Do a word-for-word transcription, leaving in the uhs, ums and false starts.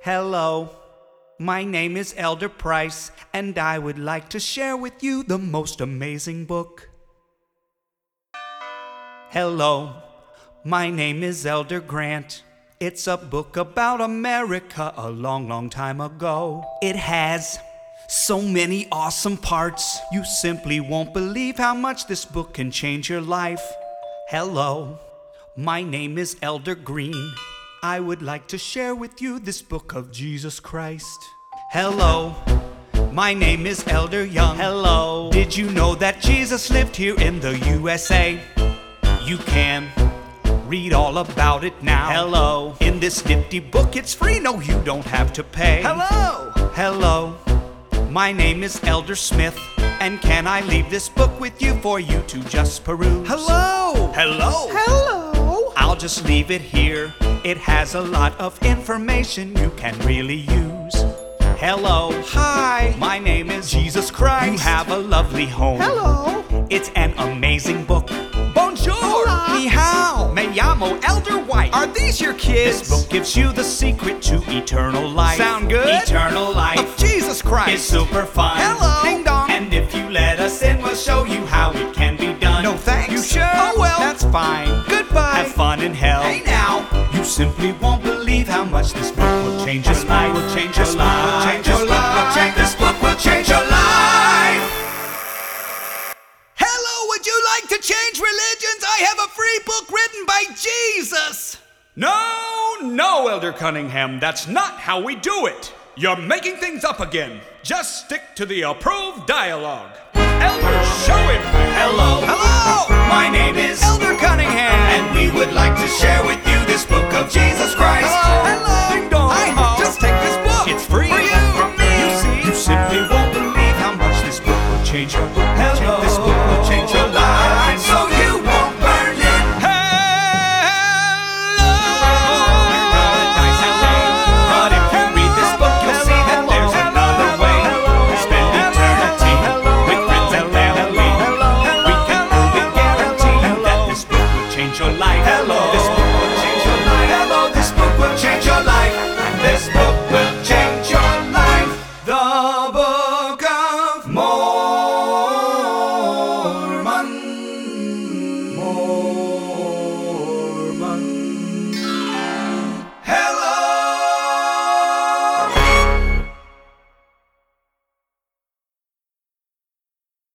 Hello, my name is Elder Price, and I would like to share with you the most amazing book. Hello, my name is Elder Grant. It's a book about America a long, long time ago. It has so many awesome parts. You simply won't believe how much this book can change your life. Hello, my name is Elder Green. I would like to share with you this book of Jesus Christ. Hello, my name is Elder Young. Hello, did you know that Jesus lived here in the U S A? You can read all about it now. Hello, in this nifty book, it's free. No, you don't have to pay. Hello! Hello, my name is Elder Smith, and can I leave this book with you for you to just peruse? Hello! Hello! Hello! I'll just leave it here. It has a lot of information you can really use. Hello. Hi. My name is Jesus Christ. You have a lovely home. Hello! It's an amazing book. Bonjour! Hola. Ni hao! Me llamo Elder White. Are these your kids? This book gives you the secret to eternal life. Sound good? Eternal life Of Jesus is Christ! super fun. Hello! Ding dong. And if you let us in, we'll show you how it can be done. No thanks. You sure? Oh well. That's fine. Goodbye. Have fun in hell. Hey now! You simply won't believe how much this book will change your life. Will change your This book life. will change your life. This book will change your life. Hello, would you like to change religions? I have a free book written by Jesus! No, no, Elder Cunningham, that's not how we do it. You're making things up again. Just stick to the approved dialogue. Elder, show him. Hello. Hello! My name is Elder Cunningham! and we would like to share with you this book of Jesus Christ. Hello! Ding dong. Hi, just take this book! It's free For you! from me. You see? You simply won't believe how much this book will change your life. Hello. This book will change your life, so you won't burn it. But if you read this book, you'll see that there's another way to spend eternity with friends and family. We can prove and guarantee that this book will change your life.